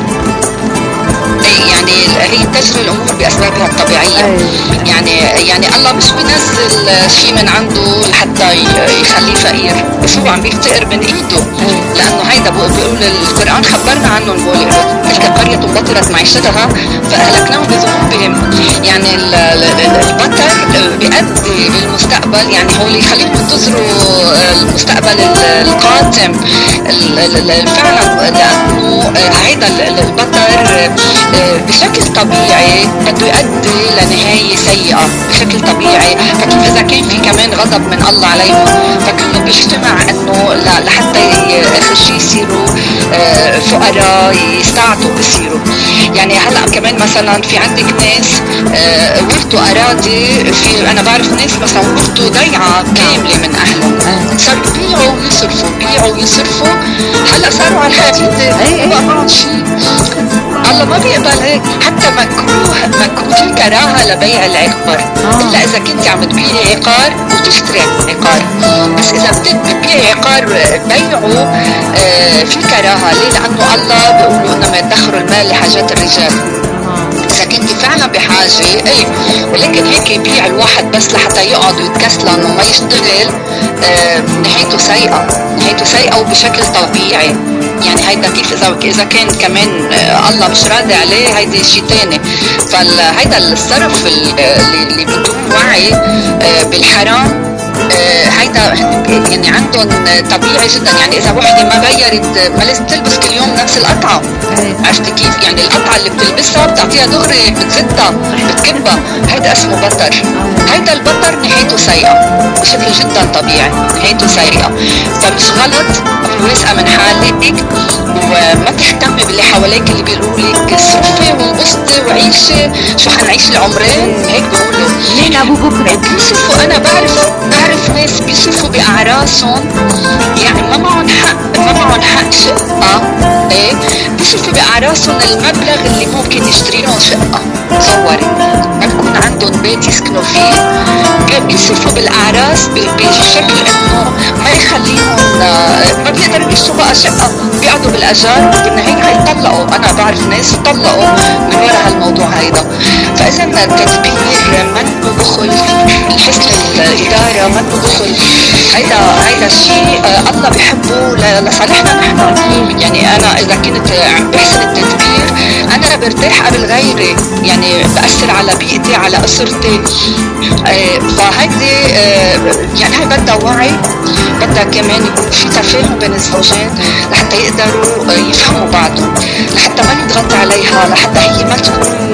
يعني هي تجري الامور باسبابها الطبيعيه. أيه. يعني يعني الله مش بينزل شيء من عنده لحتى يخليه فقير، بس هو عم بيفتقر من ايده. أيه. لانه هيدا بيقول القران خبرنا عنه، بيقول تلك قريه بطرت معيشتها فاهلكناهم بذنوبهم. يعني البطر بيؤدي للمستقبل، يعني هو اللي يخليهم ينتظروا المستقبل القادم فعلا، لانه هيدا البطر بشكل طبيعي بده يؤدي لنهاية سيئة بشكل طبيعي. فكيف إذا كان في كمان غضب من الله عليهم، فكله بيجتمع إنه لحتى آخر شيء يصيروا فقراء يستعطوا بصيروا. يعني هلا كمان مثلا في عندك ناس ورثوا أراضي، في أنا بعرف ناس مثلا ورثوا ضيعة كاملة من أهلهم، صاروا بيعوا ويصرفوا بيعوا ويصرفوا، هلا صاروا على الحديدة ما بعد شيء. الله ما بيقبل هيك، حتى مكروه مكروه في كراهه لبيع العقار، آه. الا اذا كنت عم تبيعي عقار وتشتري عقار، بس اذا بتبيعي عقار بيعه آه في كراهه. ليه؟ لانه الله بيقولوا انما يدخروا المال لحاجات الرجال. اذا كنت فعلا بحاجه ايه، ولكن هيك يبيع الواحد بس لحتى يقعد ويتكسلن وما يشتغل، آه نهايته سيئه نهايته سيئه وبشكل طبيعي. يعني هيدا كيف اذا اذا كان كمان الله مش راضي عليه، هيدا شيء ثاني. فهيدا الصرف اللي بدون وعي بالحرام، هيدا يعني عندهم طبيعي جدا. يعني اذا وحده ما غيرت، ما لازم تلبس كل يوم نفس القطعه، عرفتي كيف؟ يعني القطعه اللي بتلبسها بتعطيها دغري، بتزتها بتكبها، هيدا اسمه بطر. هيدا البطر نهايته سيئه بشكل جدا طبيعي، نهايته سيئه. فمش غلط تكون واثقه من حالك وما تهتمي باللي حواليك اللي بيقولوا لك صرفي وانبسطي وعيشي، شو حنعيش لعمرين، هيك بيقولوا. مين ابو بكره بيصرفوا؟ انا بعرف بعرف ناس بيصرفوا باعراسهم، يعني ما معهم حق ما معهم حق شقه، ايه بيصرفوا باعراسهم المبلغ اللي ممكن يشتري لهم شقه. تصوري ما بكون عندهم بيت يسكنوا فيه، بيصرفوا بالاعراس الأساس بشكل إنه ما يخليهم ما بيقدروا يشتروا بقى شقة، بيقعدوا بالأجار وبالنهاية هيطلقوا. أنا بعرف ناس طلقوا من وراء هالموضوع هيدا. فإذا التدبير منه دخل حسن الإدارة، منه دخل هيدا هيدا الشيء الله بيحبه لصالحنا نحن. يعني أنا إذا كنت بحسن التدبير أنا برتاح قبل غيري، يعني بأثر على بيئتي على أسرتي. فهيدي يعني هي بدها وعي، بدها كمان يكون في تفاهم بين الزوجين لحتى يقدروا يفهموا بعضهم، لحتى ما نضغط عليها، لحتى هي ما تكون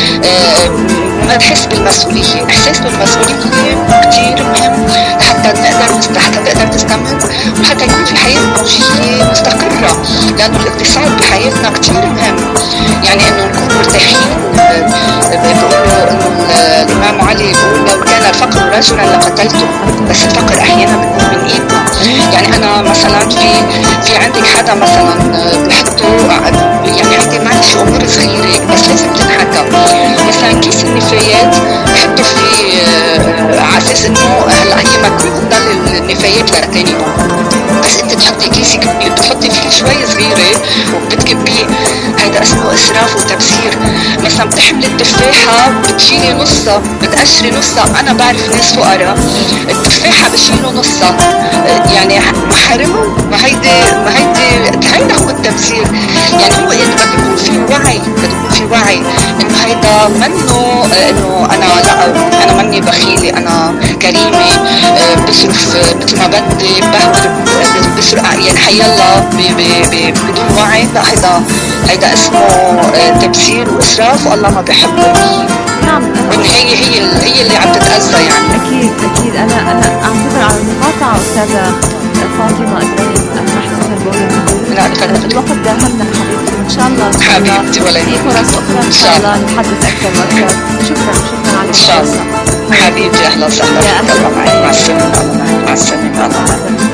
ما تحس بالمسؤولية. إحساس بالمسؤولية كتير مهم لحتى نقدر حتى تقدر تستمر وحتى يكون في حياة زوجية مستقرة، لأنه الاقتصاد بحياتنا كتير مهم. يعني إنه نكون مرتاحين. بيقولوا إنه الإمام علي بيقول لو كان الفقر رجلا لقتلته، بس الفقر أحيانا بيكون من إيدنا. يعني أنا مثلا في في عندك حدا مثلا بحطوا، يعني عندي معلش أمور صغيرة بس لازم تنحكى. مثلا كيس النفايات بحطوا فيه على أساس إنه هلا هي مكروه تضل النفايات لتاني يوم، بس أنت تحطي كيس كبير بتحطي فيه شوي صغيرة وبتكبيه، هيدا اسمه إسراف وتبذير. مثلا بتحملي التفاحة بتشيلي نصها، بتقشري نصها. أنا بعرف ناس فقراء التفاحة بشيلوا نصها، يعني ما حرموا. ما هيدي ما هيدي هيدا هو التبذير. يعني هو بده يكون في وعي، بده يكون في وعي إنه هيدا منه إنه أنا لا أنا مني بخيلة، أنا كريمة، بصرف مثل ما بدي، بهدر بسرق، يعني حيالله بدون وعي. لا هيدا هيدا اسمه تبذير وإسراف والله ما بيحبه. نعم، والنهاية هي هي اللي عم تتأذى. يعني أكيد أكيد. أنا أنا أعتذر على المقاطعة أستاذة فاطمة إبراهيم، أنا محسن البولي. لا تفضل. الوقت داهمنا حبيبتي، إن شاء الله حبيبتي ولا في فرص أخرى إن شاء الله نتحدث أكثر وأكثر. شكرا شكرا على إن شاء الله حبيبتي. أهلا وسهلا. الله معك. مع السلامة. مع السلامة. الله معك.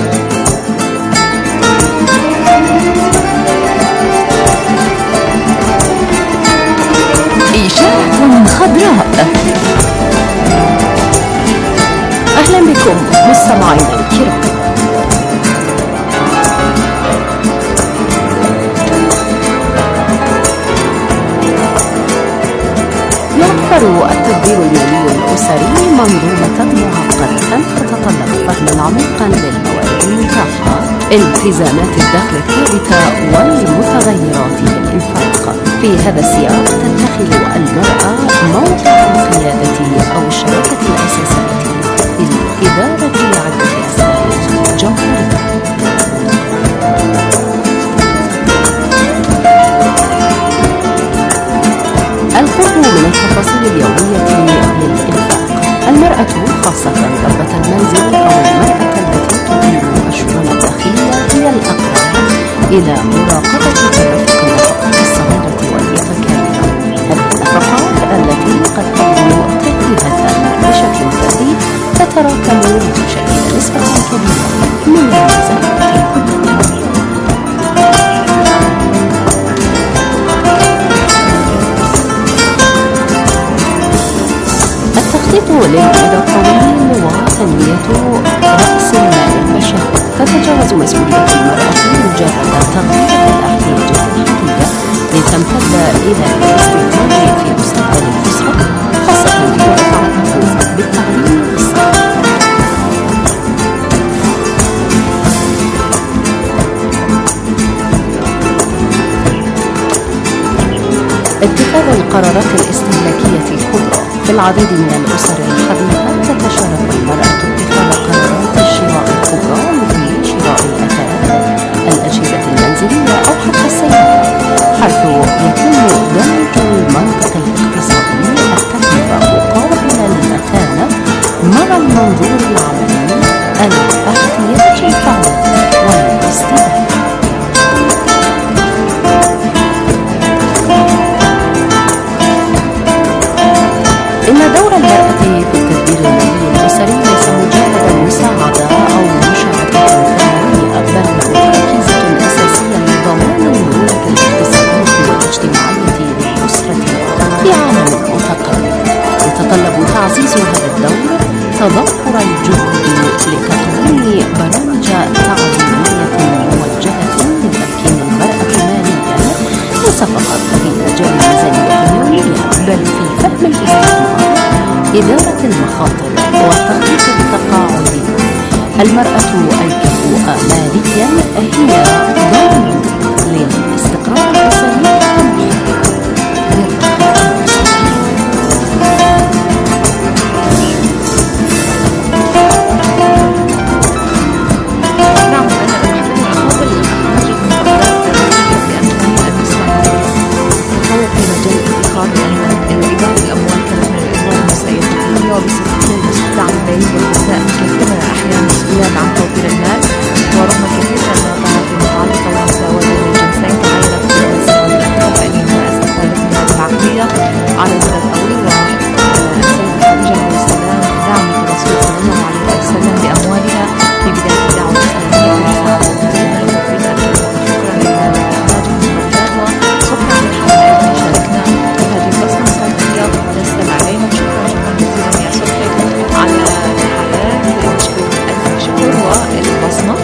إشاعة خضراء. أهلا بكم مستمعينا الكرام. يعتبر التدبير اليومي الأسري منظومة معقدة تتطلب فهما عميقا للموارد المتاحة، التزامات الدخل الثابتة والمتغيرات في الإنفاق. في هذا السياق تتخذ المرأة موضع القيادة أو الشراكة الأساسية في إدارة عدة أسباب جوهرية. القرب من التفاصيل اليومية للإنفاق. المرأة خاصة ربة المنزل أو المرأة التي تدير الشؤون الداخلية هي الأقرب إلى مراقبة تدفق النفقات الصغيرة والمتكررة. النفقات التي قد تكون تافهة بشكل كبير تتراكم لتشكل نسبة كبيرة من الميزانية الكلية. التخطيط للمدى الطويل وتنمية رأس المال البشري. تتجاوز مسؤولية المرأة مجرد تغطية الاحتياجات الحياتية لتمتد إلى الاستثمار في مستقبل الأسرة، خاصة فيما يتعلق بالتعليم والصحة. اتخاذ القرارات الاستهلاكية الكبرى. في العديد من الأسر الحديثة تتشارك المرأة اتخاذ قرارات الشراء الكبرى مثل شراء الأثاث، الأجهزة المنزلية أو حتى السيارات، حيث يتم دمج المنطق الاقتصادي التكلفة مقابل المتانة مع المنظور العملي الاحتياج الفعلي والاستدامة. إن دور المرأة في التدبير المالي الأسري ليس مجرد مساعدة أو مشاركة ثانوية، بل هو ركيزة أساسية لضمان المرونة الاقتصادية والاجتماعية للأسرة في عالم متقدم. يتطلب تعزيز هذا الدور تضافر الجهود لتطوير برامج تعليمية موجهة لتمكين المرأة ماليا ليس فقط في مجال الميزانية اليومية بل في فهم الاستثمار، إدارة المخاطر والتخطيط التقاعدي. المرأة الكفؤة ماليا هي ضامن للاستقرار الأسري عن توفير المال ورغم كثير من المعطيات المتعلقة بالمساواة بين الجنسين تغيرت في السنوات الأخيرة فإن المرأة استفادت من هذه العقلية على المدى الطويل. والسيدة خديجة عليه السلام دعمت الرسول صلى الله عليه وسلم بأموالها في بداية الدعوة الإسلامية ومساعدة المسلمين وتوفير شكرا لله. شكرا للحلقة التي شاركنا في هذه البصمة الصوتية نستمع إليهم. شكرا شكرا جزيلا يا صبحي على الحياة المشكور الشكر والبصمة.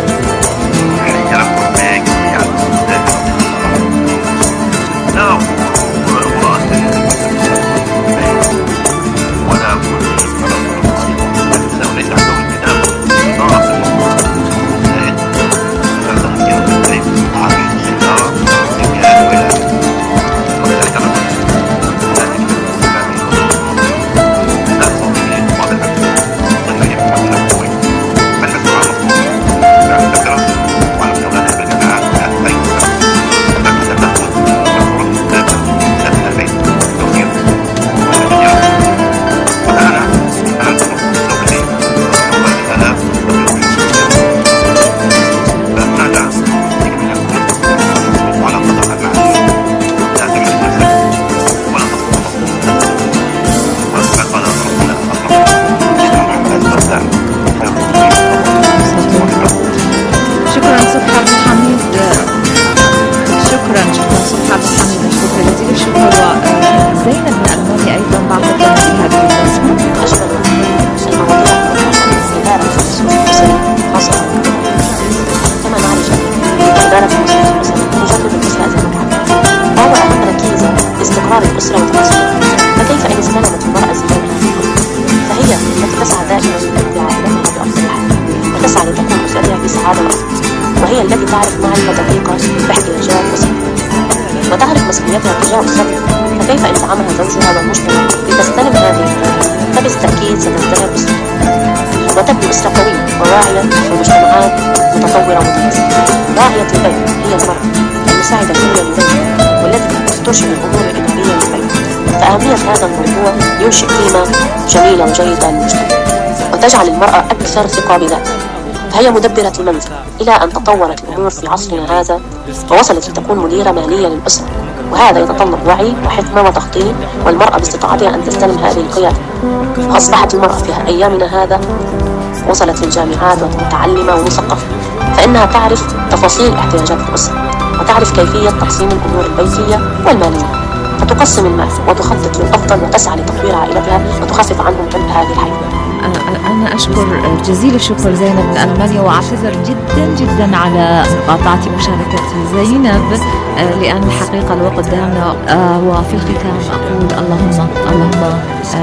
وهي التي تعرف معرفة دقيقة باحتياجات أسرتها وتعرف مسؤوليتها تجاه أسرتها، فكيف إن دعمها زوجها والمجتمع لتستلم هذه القيادة؟ فبالتأكيد ستزدهر أسرتها وتبني أسرة قوية وواعية في مجتمعات متطورة متماسكة. راعية البيت هي المرأة المساعدة الأولى لبيتها والتي ترشد الأمور الإدارية للبيت، فأهمية هذا الموضوع ينشئ قيمة جميلة وجيدة للمجتمع وتجعل المرأة أكثر ثقة بذاتها، فهي مدبرة المنزل إلى أن تطورت الأمور في عصرنا هذا ووصلت لتكون مديرة مالية للأسرة، وهذا يتطلب وعي وحكمة وتخطيط، والمرأة باستطاعتها أن تستلم هذه القيادة. فأصبحت المرأة في أيامنا هذا وصلت للجامعات ومتعلمة ومثقفة، فإنها تعرف تفاصيل احتياجات الأسرة وتعرف كيفية تقسيم الأمور البيتية والمالية، فتقسم المال وتخطط للأفضل وتسعى لتطوير عائلتها وتخفف عنهم عبء هذه الحياة. أنا أشكر جزيل الشكر زينب من ألمانيا، وأعتذر جدا جدا على مقاطعة مشاركة زينب لأن الحقيقة الوقت دامنا. وفي الختام أقول اللهم اللهم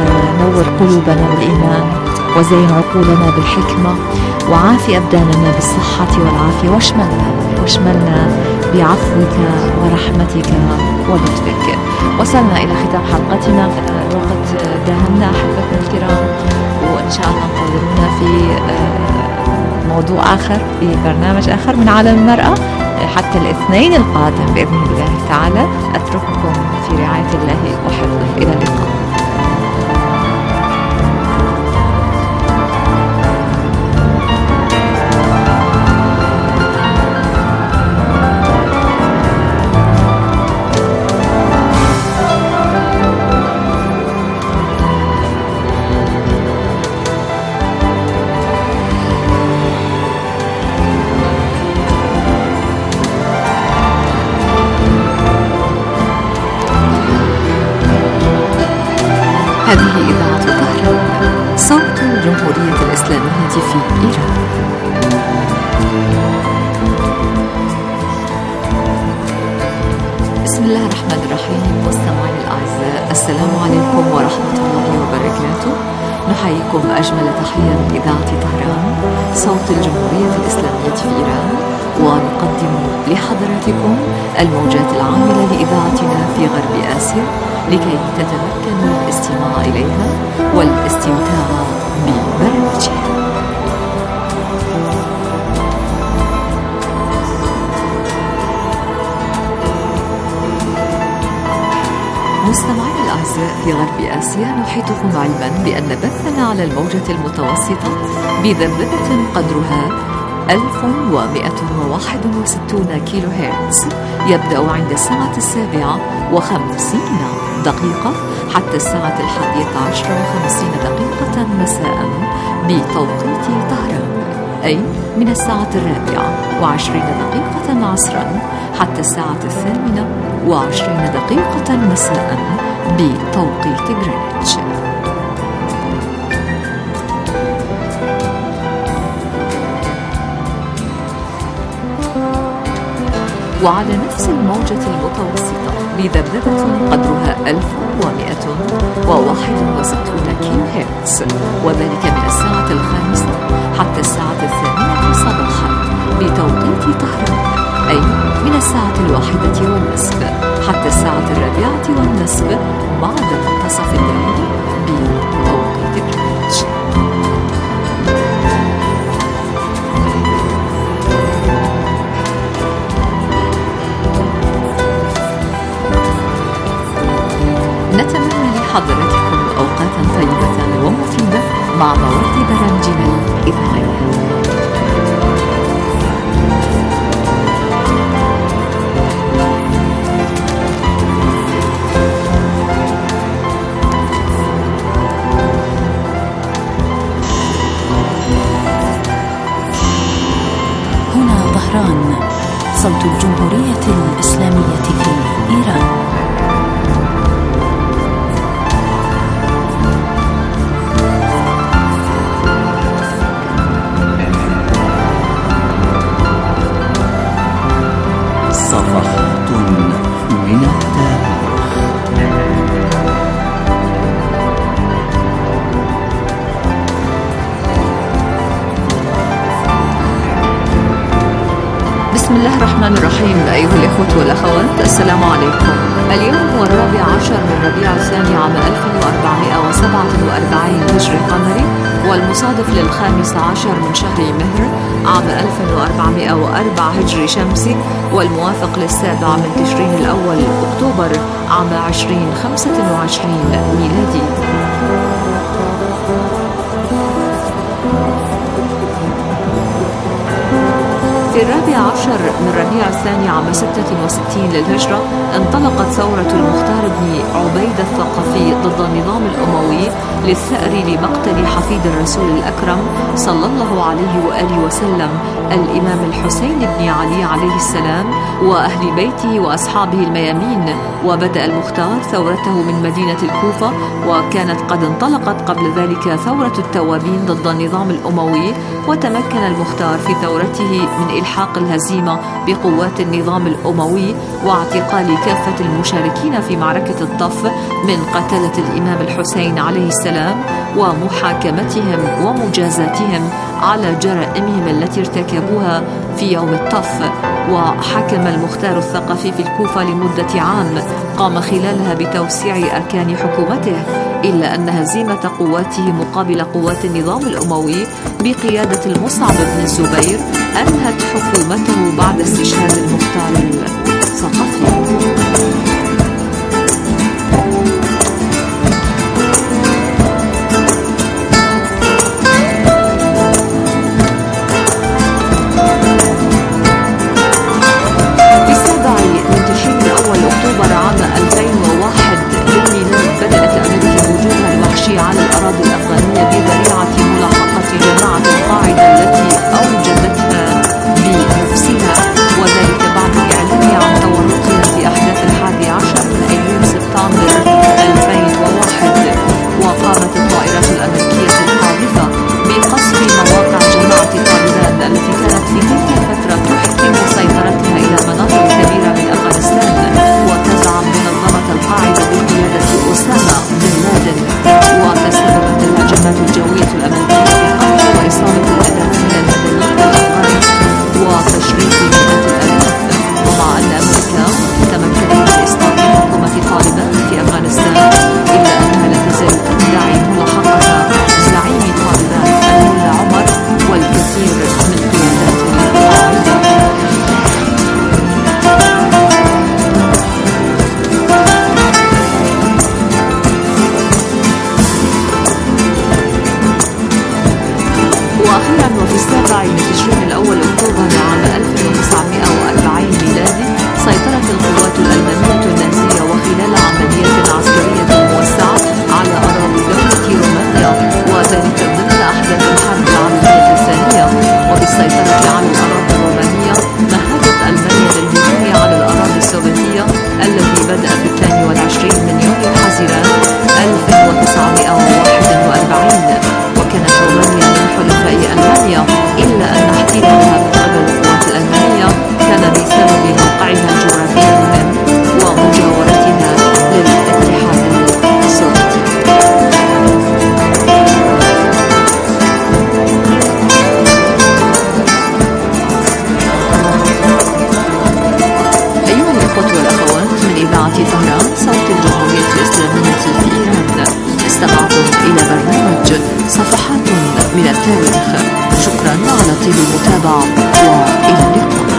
نور قلوبنا بالإيمان وزين عقولنا بالحكمة وعافي أبداننا بالصحة والعافية، واشملنا واشملنا بعفوك ورحمتك ولطفك. وصلنا إلى ختام حلقتنا، الوقت داهمنا أحبتنا الكرام، وإن شاء الله انتظرونا في موضوع آخر في برنامج آخر من عالم المرأة حتى الاثنين القادم بإذن الله تعالى. أترككم في رعاية الله وحفظه، إلى اللقاء. الجمهورية الإسلامية في إيران. بسم الله الرحمن الرحيم. مستمعينا الأعزاء، السلام عليكم ورحمة الله وبركاته. نحييكم أجمل تحية من إذاعة طهران صوت الجمهورية الإسلامية في إيران، ونقدم لحضراتكم الموجات العاملة لإذاعتنا في غرب آسيا لكي تتمكنوا الاستماع إليها والاستمتاع ببرنامجها. مستمعينا الأعزاء، في غرب آسيا نحيطكم علما بأن بثنا على الموجة المتوسطة بذبذبة قدرها ألف ومئة وواحد وستين كيلو هرتز يبدأ عند الساعة السابعة وخمسين دقيقة حتى الساعة الحادية عشر وخمسين دقيقة مساء بتوقيت طهران، أي من الساعة الرابعة وعشرين دقيقة عصرا حتى الساعة الثامنة وعشرين دقيقة مساء بتوقيت غرينتش. وعلى نفس الموجة المتوسطة بذبذبة قدرها ألف ومئة وواحد وستين كيلو هرتز، وذلك من الساعة الخامسة حتى الساعة الثامنة صباحا بتوقيت طهران، أي من الساعة الواحدة والنصف حتى الساعة الرابعة والنصف بعد منتصف الليل بتوقيت غرينتش. نتمنى لحضراتكم أوقاتا طيبة ومفيدة مع مواد برامجنا الإذاعية. هنا طهران صوت الجمهورية الإسلامية في إيران. صفحات من التاريخ. بسم الله الرحمن الرحيم. أيها الإخوة والأخوات، السلام عليكم. اليوم هو الرابع عشر من ربيع الثاني عام ألف وأربعمائة وسبعة وأربعين هجري قمري، والمصادف للخامس عشر من شهر مهر عام ألف وأربعمائة وأربعة هجري شمسي، والموافق للسابع من تشرين الأول أكتوبر عام عشرين خمسة وعشرين ميلادي. في الرابع عشر من ربيع الثاني عام ستة وستين للهجرة انطلقت ثورة المختار بن عبيد الثقفي ضد النظام الأموي للثأر لمقتل حفيد الرسول الأكرم صلى الله عليه وآله وسلم الإمام الحسين بن علي عليه السلام وأهل بيته وأصحابه الميامين. وبدأ المختار ثورته من مدينة الكوفة، وكانت قد انطلقت قبل ذلك ثورة التوابين ضد النظام الأموي، وتمكن المختار في ثورته من إلحاق الهزيمة بقوات النظام الأموي واعتقال كافة المشاركين في معركة الطف من قتلة الإمام الحسين عليه السلام، ومحاكمتهم ومجازاتهم على جرائمهم التي ارتكبوها في يوم الطف. وحكم المختار الثقفي في الكوفة لمدة عام قام خلالها بتوسيع أركان حكومته، إلا أن هزيمة قواته مقابل قوات النظام الأموي بقيادة المصعب بن الزبير أنهت حكومته بعد استشهاد المختار الثقفي. على الأراضي الأفغانية بذريعة ملاحقة جماعة القاعدة التي أوجدتها بنفسها، وذلك بعد الإعلان عن تورطها أخيرا وفي السابع من تشرين الأول أكتوبر عام ألف وتسعمائة وأربعين ميلادي سيطرت القوات الألمانية النازية وخلال عملية عسكرية موسعة على أراضي دولة رومانيا، وذلك ضمن أحداث الحرب العالمية الثانية. وبالسيطرة على الأراضي الرومانية مهدت ألمانيا للهجوم على الأراضي السوفيتية الذي بدأ في الثاني والعشرين من يوليو حزيران ألف وتسعمائة وواحد وأربعين. وكانت رومانيا من حلفاء ألمانيا، إلا أن احتلالها من قبل القوات الألمانية كان بسبب موقعها الجغرافي المهم ومجاورتها للاتحاد السوفيتي. أيها الأخوة والأخوات من إذاعة طهران صوت الجمهورية الإسلامية في إيران، استمعتم إلى برنامج صفحات من التاريخ. شكرا على طيب المتابعة وإلى اللقاء.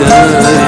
الدار